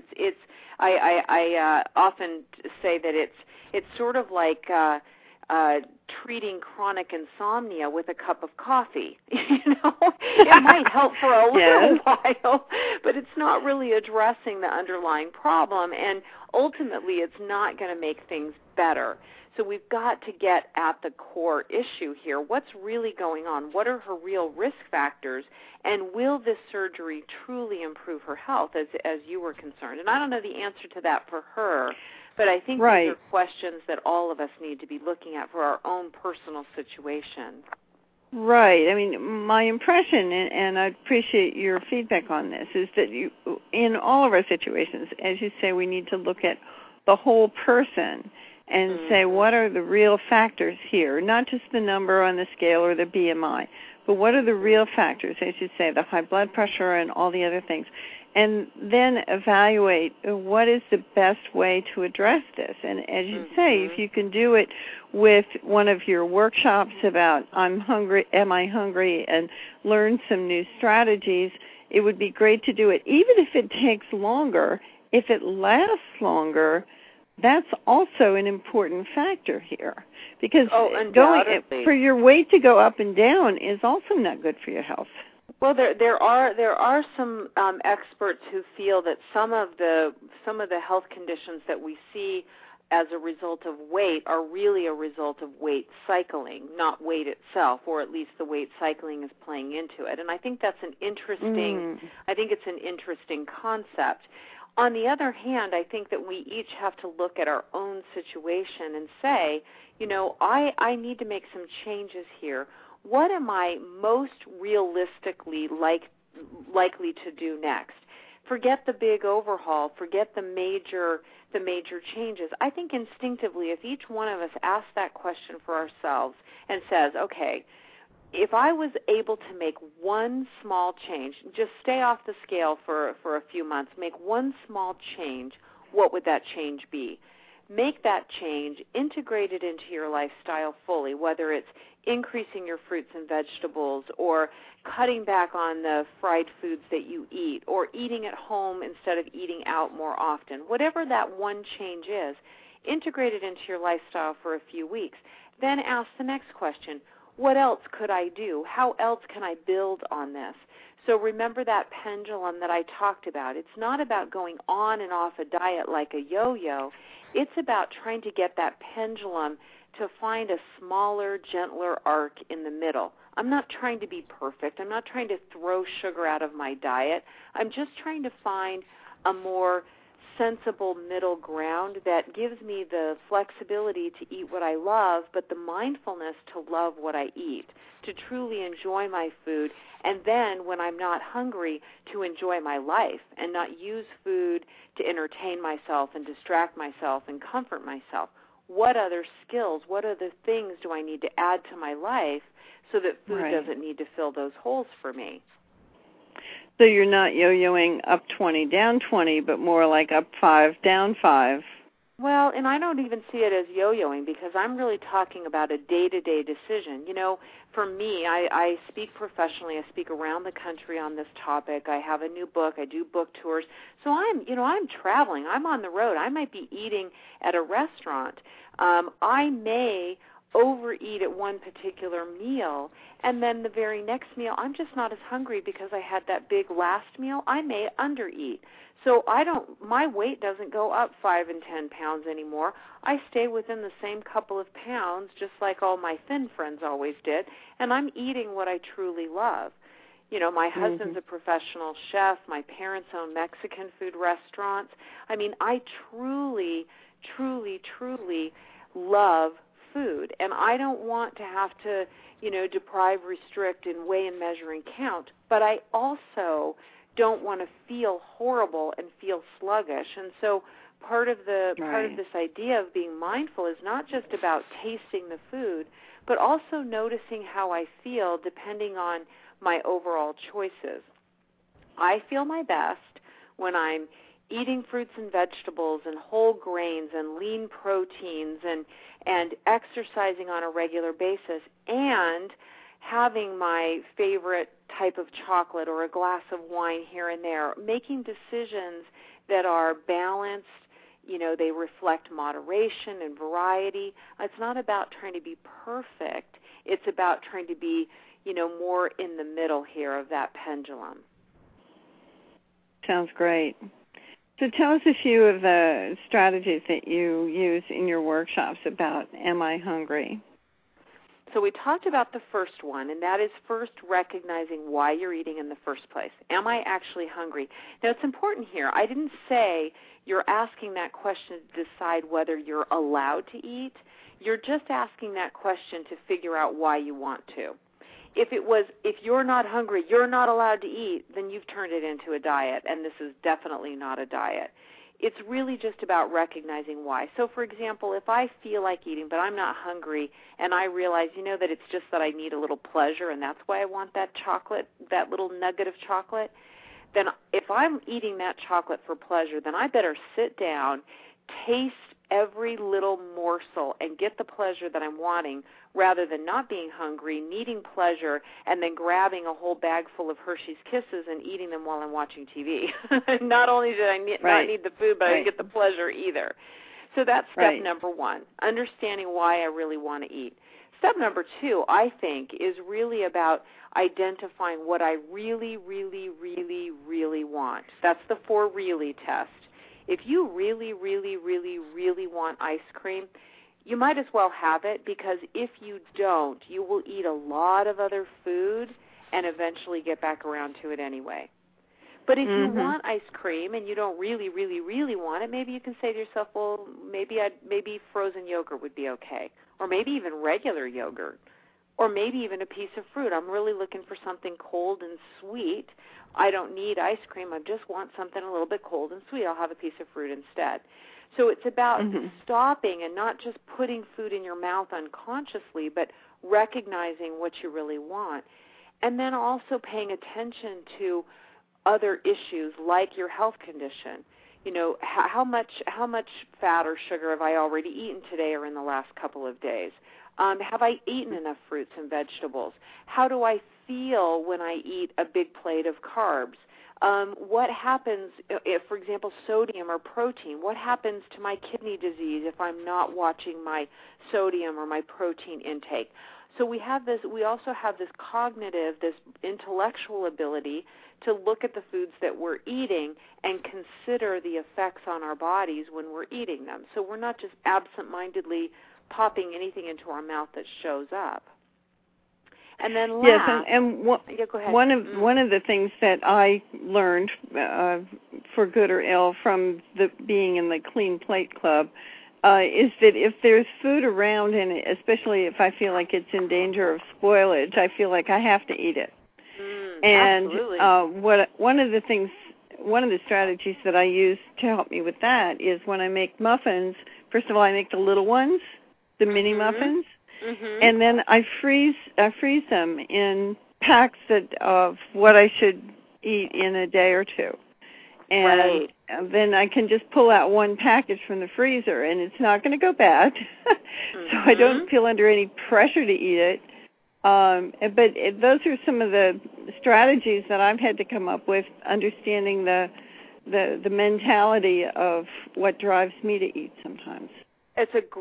I often say that it's sort of like treating chronic insomnia with a cup of coffee. It might help for a little while, but it's not really addressing the underlying problem, and ultimately it's not going to make things better. So we've got to get at the core issue here. What's really going on? What are her real risk factors? And will this surgery truly improve her health, as you were concerned? And I don't know the answer to that for her, But I think right. these are questions that all of us need to be looking at for our own personal situation. Right. I mean, my impression, and I appreciate your feedback on this, is that in all of our situations, as you say, we need to look at the whole person and say, what are the real factors here? Not just the number on the scale or the BMI, but what are the real factors, as you say, the high blood pressure and all the other things. And then evaluate what is the best way to address this. And as you say, if you can do it with one of your workshops about I'm hungry, am I hungry, and learn some new strategies, it would be great to do it. Even if it takes longer, if it lasts longer, that's also an important factor here. Because for your weight to go up and down is also not good for your health. Well, there are some experts who feel that some of the health conditions that we see as a result of weight are really a result of weight cycling, not weight itself, or at least the weight cycling is playing into it. And I think that's an interesting. I think it's an interesting concept. On the other hand, I think that we each have to look at our own situation and say, I need to make some changes here. What am I most realistically likely to do next? Forget the big overhaul. Forget the major changes. I think instinctively, if each one of us asks that question for ourselves and says, okay, if I was able to make one small change, just stay off the scale for a few months, make one small change, what would that change be? Make that change, integrate it into your lifestyle fully, whether it's increasing your fruits and vegetables or cutting back on the fried foods that you eat or eating at home instead of eating out more often. Whatever that one change is, integrate it into your lifestyle for a few weeks. Then ask the next question, what else could I do? How else can I build on this? So remember that pendulum that I talked about. It's not about going on and off a diet like a yo-yo. It's about trying to get that pendulum to find a smaller, gentler arc in the middle. I'm not trying to be perfect. I'm not trying to throw sugar out of my diet. I'm just trying to find a more sensible middle ground that gives me the flexibility to eat what I love, but the mindfulness to love what I eat, to truly enjoy my food, and then when I'm not hungry, to enjoy my life and not use food to entertain myself and distract myself and comfort myself. What other skills, what other things do I need to add to my life so that food doesn't need to fill those holes for me? So you're not yo-yoing up 20, down 20, but more like up 5, down 5. Well, and I don't even see it as yo-yoing because I'm really talking about a day-to-day decision. For me, I speak professionally. I speak around the country on this topic. I have a new book. I do book tours. So I'm traveling. I'm on the road. I might be eating at a restaurant. I may overeat at one particular meal, and then the very next meal, I'm just not as hungry because I had that big last meal. I may undereat. So my weight doesn't go up 5 and 10 pounds anymore. I stay within the same couple of pounds, just like all my thin friends always did, and I'm eating what I truly love. My husband's a professional chef. My parents own Mexican food restaurants. I mean, I truly, truly, truly love food, and I don't want to have to, deprive, restrict, and weigh and measure and count, but I also don't want to feel horrible and feel sluggish. And so part of this idea of being mindful is not just about tasting the food, but also noticing how I feel depending on my overall choices. I feel my best when I'm eating fruits and vegetables and whole grains and lean proteins and exercising on a regular basis and having my favorite type of chocolate or a glass of wine here and there, making decisions that are balanced, they reflect moderation and variety. It's not about trying to be perfect. It's about trying to be, more in the middle here of that pendulum. Sounds great. So tell us a few of the strategies that you use in your workshops about Am I Hungry? So we talked about the first one, and that is first recognizing why you're eating in the first place. Am I actually hungry? Now, it's important here. I didn't say you're asking that question to decide whether you're allowed to eat. You're just asking that question to figure out why you want to. If you're not hungry, you're not allowed to eat, then you've turned it into a diet, and this is definitely not a diet. It's really just about recognizing why. So, for example, if I feel like eating but I'm not hungry and I realize, that it's just that I need a little pleasure and that's why I want that chocolate, that little nugget of chocolate, then if I'm eating that chocolate for pleasure, then I better sit down, taste every little morsel and get the pleasure that I'm wanting rather than not being hungry, needing pleasure, and then grabbing a whole bag full of Hershey's Kisses and eating them while I'm watching TV. Not only did I not need the food, but I didn't get the pleasure either. So that's step number one, understanding why I really want to eat. Step number two, I think, is really about identifying what I really, really, really, really want. That's the 4 really test. If you really, really, really, really want ice cream, you might as well have it, because if you don't, you will eat a lot of other food and eventually get back around to it anyway. But if you want ice cream and you don't really, really, really want it, maybe you can say to yourself, well, maybe frozen yogurt would be okay, or maybe even regular yogurt, or maybe even a piece of fruit. I'm really looking for something cold and sweet. I don't need ice cream. I just want something a little bit cold and sweet. I'll have a piece of fruit instead. So it's about stopping and not just putting food in your mouth unconsciously, but recognizing what you really want. And then also paying attention to other issues like your health condition. How much fat or sugar have I already eaten today or in the last couple of days? Have I eaten enough fruits and vegetables? How do I feel when I eat a big plate of carbs? What happens if, for example, sodium or protein? What happens to my kidney disease if I'm not watching my sodium or my protein intake? So we also have this cognitive, this intellectual ability to look at the foods that we're eating and consider the effects on our bodies when we're eating them. So we're not just absent-mindedly popping anything into our mouth that shows up. And then last, go ahead. One of the things that I learned, for good or ill, from being in the Clean Plate Club, is that if there's food around, and especially if I feel like it's in danger of spoilage, I feel like I have to eat it. And one of the strategies that I use to help me with that is when I make muffins. First of all, I make the little ones, the mini muffins. And then I freeze them in packs of what I should eat in a day or two. And then I can just pull out one package from the freezer, and it's not going to go bad. So I don't feel under any pressure to eat it. But those are some of the strategies that I've had to come up with, understanding the mentality of what drives me to eat sometimes. It's a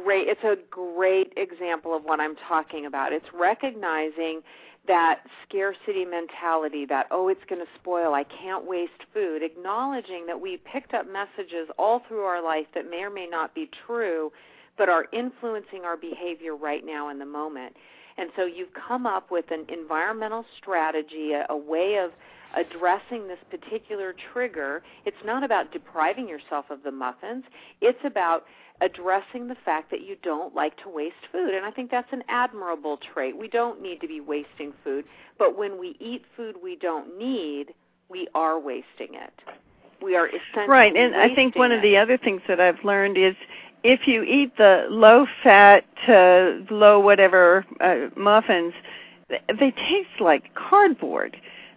great example of what I'm talking about. It's recognizing that scarcity mentality, that, it's going to spoil, I can't waste food, acknowledging that we picked up messages all through our life that may or may not be true, but are influencing our behavior right now in the moment. And so you've come up with an environmental strategy, a way of addressing this particular trigger. It's not about depriving yourself of the muffins. It's about addressing the fact that you don't like to waste food. And I think that's an admirable trait. We don't need to be wasting food, but when we eat food we don't need, we are wasting it. We are essentially right, and I think one of the other things that I've learned is if you eat the low-fat, low-whatever muffins, they taste like cardboard.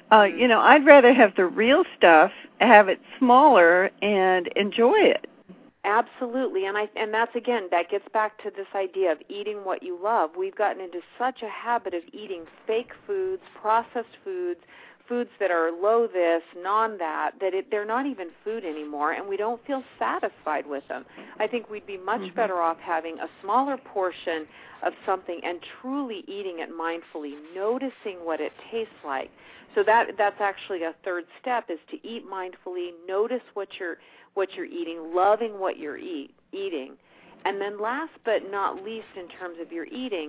I'd rather have the real stuff, have it smaller, and enjoy it. Absolutely, and that's, again, that gets back to this idea of eating what you love. We've gotten into such a habit of eating fake foods, processed foods, foods that are low this, non that they're not even food anymore, and we don't feel satisfied with them. I think we'd be much better off having a smaller portion of something and truly eating it mindfully, noticing what it tastes like. So that's actually a third step, is to eat mindfully, notice what you're eating, loving what you're eating. And then last but not least in terms of your eating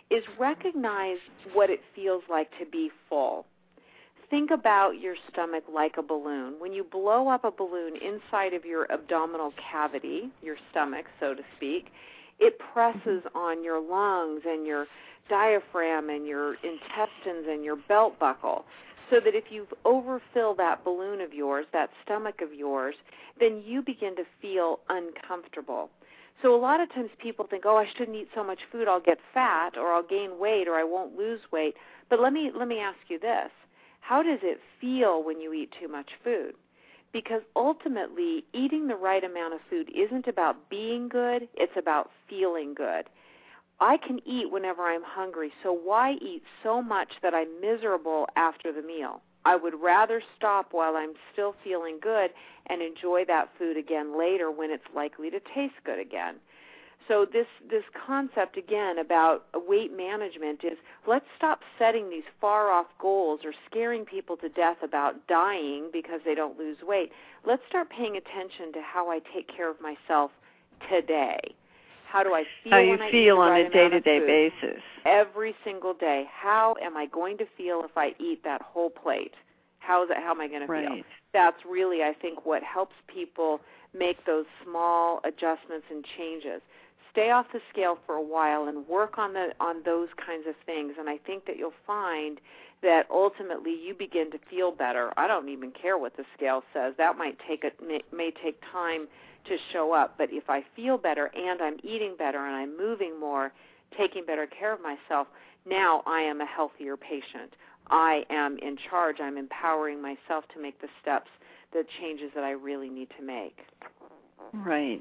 is recognize what it feels like to be full. Think about your stomach like a balloon. When you blow up a balloon inside of your abdominal cavity, your stomach, so to speak, it presses on your lungs and your diaphragm and your intestines and your belt buckle, so that if you overfill that balloon of yours, that stomach of yours, then you begin to feel uncomfortable. So a lot of times people think, oh, I shouldn't eat so much food, I'll get fat, or I'll gain weight, or I won't lose weight. But let me ask you this. How does it feel when you eat too much food? Because ultimately, eating the right amount of food isn't about being good, it's about feeling good. I can eat whenever I'm hungry, so why eat so much that I'm miserable after the meal? I would rather stop while I'm still feeling good and enjoy that food again later when it's likely to taste good again. So this concept, again, about weight management is let's stop setting these far-off goals or scaring people to death about dying because they don't lose weight. Let's start paying attention to how I take care of myself today. How do I feel when I eat on the right amount of food? a day-to-day basis? Every single day. How am I going to feel if I eat that whole plate? How am I going to feel? That's really, I think, what helps people make those small adjustments and changes. Stay off the scale for a while and work on those kinds of things, and I think that you'll find that ultimately you begin to feel better. I don't even care what the scale says. That may take time to show up, but if I feel better and I'm eating better and I'm moving more, taking better care of myself, now I am a healthier patient. I am in charge. I'm empowering myself to make the steps, the changes that I really need to make. Right.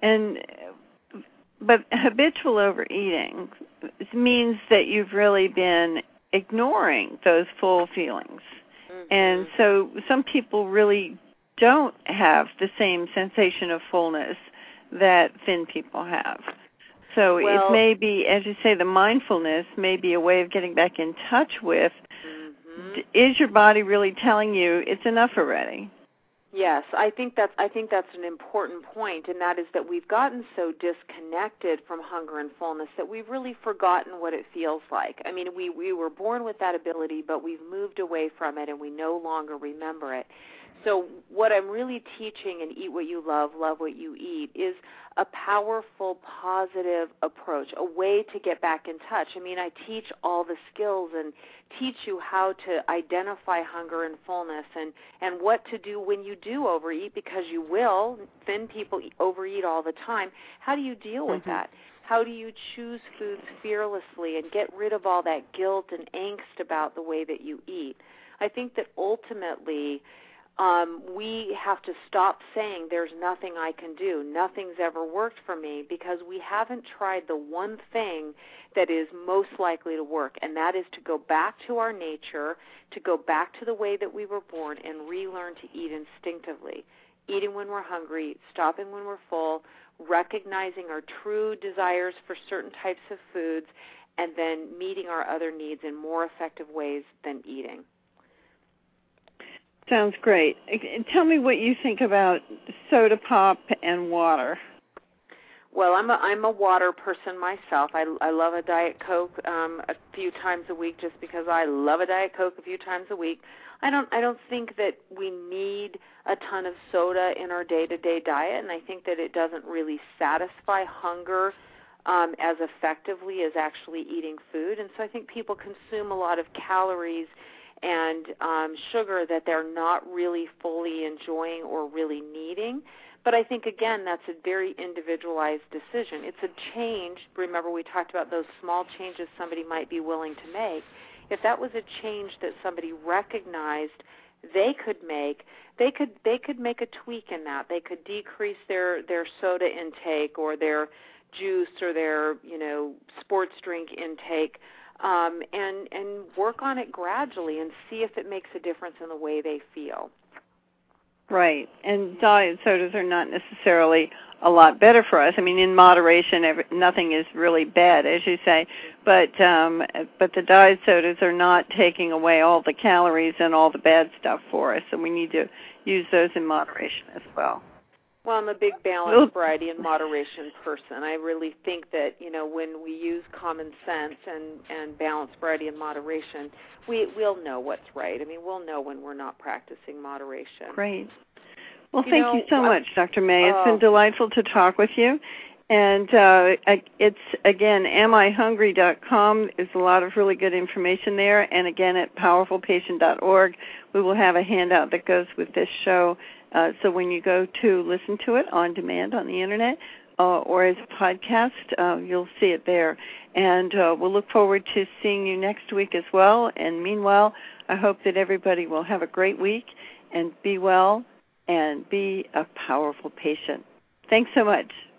But habitual overeating means that you've really been ignoring those full feelings. Mm-hmm. And so some people really don't have the same sensation of fullness that thin people have. So it may be, as you say, the mindfulness may be a way of getting back in touch with, is your body really telling you it's enough already? Yes, I think that's an important point, and that is that we've gotten so disconnected from hunger and fullness that we've really forgotten what it feels like. I mean, we were born with that ability, but we've moved away from it, and we no longer remember it. So what I'm really teaching in Eat What You Love, Love What You Eat is a powerful, positive approach, a way to get back in touch. I mean, I teach all the skills and teach you how to identify hunger and fullness and what to do when you do overeat, because you will. Thin people overeat all the time. How do you deal with that? How do you choose foods fearlessly and get rid of all that guilt and angst about the way that you eat? I think that ultimately we have to stop saying there's nothing I can do, nothing's ever worked for me, because we haven't tried the one thing that is most likely to work, and that is to go back to our nature, to go back to the way that we were born and relearn to eat instinctively, eating when we're hungry, stopping when we're full, recognizing our true desires for certain types of foods, and then meeting our other needs in more effective ways than eating. Sounds great. Tell me what you think about soda pop and water. Well, I'm a water person myself. I love a Diet Coke a few times a week just because I love a Diet Coke a few times a week. I don't think that we need a ton of soda in our day-to-day diet, and I think that it doesn't really satisfy hunger as effectively as actually eating food. And so I think people consume a lot of calories and sugar that they're not really fully enjoying or really needing. But I think, again, that's a very individualized decision. It's a change. Remember, we talked about those small changes somebody might be willing to make. If that was a change that somebody recognized they could make, they could make a tweak in that. They could decrease their soda intake or their juice or their sports drink intake, and work on it gradually and see if it makes a difference in the way they feel. Right, and diet sodas are not necessarily a lot better for us. I mean, in moderation, nothing is really bad, as you say, but the diet sodas are not taking away all the calories and all the bad stuff for us, so we need to use those in moderation as well. Well, I'm a big balance, variety, and moderation person. I really think that, when we use common sense and balance, variety, and moderation, we'll know what's right. I mean, we'll know when we're not practicing moderation. Great. Well, thank you so much, Dr. May. It's been delightful to talk with you. And it's, again, amihungry.com. There's a lot of really good information there. And, again, at powerfulpatient.org, we will have a handout that goes with this show. So when you go to listen to it on demand on the Internet or as a podcast, you'll see it there. And we'll look forward to seeing you next week as well. And meanwhile, I hope that everybody will have a great week and be well and be a powerful patient. Thanks so much.